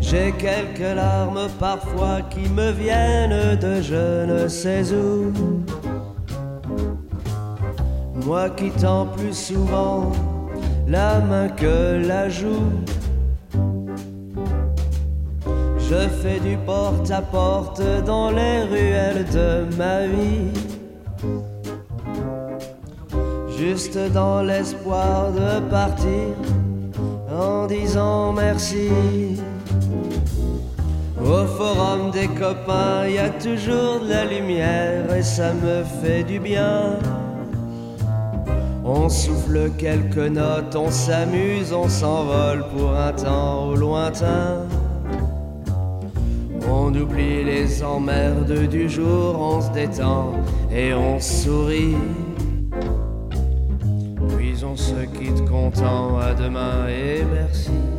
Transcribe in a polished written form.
J'ai quelques larmes parfois qui me viennent de je ne sais où. Moi qui tends plus souvent la main que la joue. Je fais du porte-à-porte dans les ruelles de ma vie, juste dans l'espoir de partir en disant merci. Au forum des copains, y a toujours de la lumière et ça me fait du bien. On souffle quelques notes, on s'amuse, on s'envole pour un temps au lointain. On oublie les emmerdes du jour, on se détend et on sourit. Puis on se quitte content, à demain et merci.